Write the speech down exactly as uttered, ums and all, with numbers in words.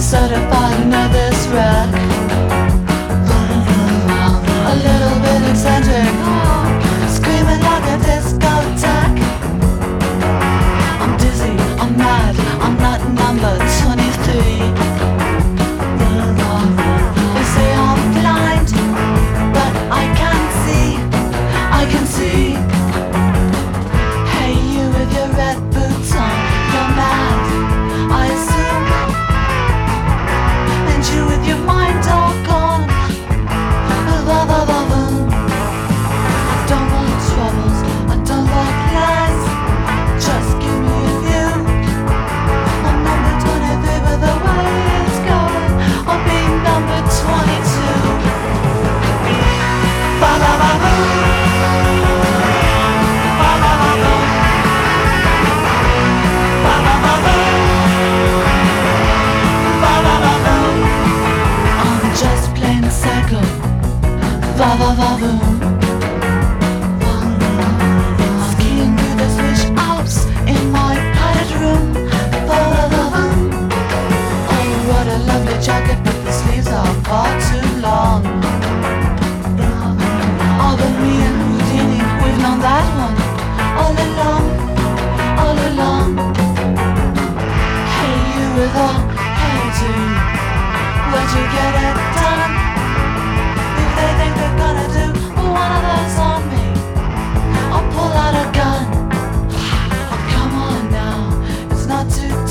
certified to know this wreck. A little bit eccentric, screaming like a discotheque. I'm dizzy, I'm mad, I'm not number twenty-three. They say I'm blind, but I can see, I can see. Hey, you with your red boots on, you're mad, I assume. And you with your mind all gone. I don't want troubles, I don't like lies. Just give me a view. I'm number twenty-three, but the way it's going, I'll be number twenty-two. Ba ba ba boom. Ba ba ba boom. Ba ba ba boom. Ba ba ba boom. I'm just plain psycho. Va va va boom. Skiing through the Swiss Alps in my padded room. Va va va boom. Oh, what a lovely jacket, but the sleeves are far too long. All but me and Houdini, we've known that one all along, all along. Hey, you with a hairdo, where'd you get it done? If they think they're gonna do one of those on me, I'll pull out a gun. Oh, come on now, it's not too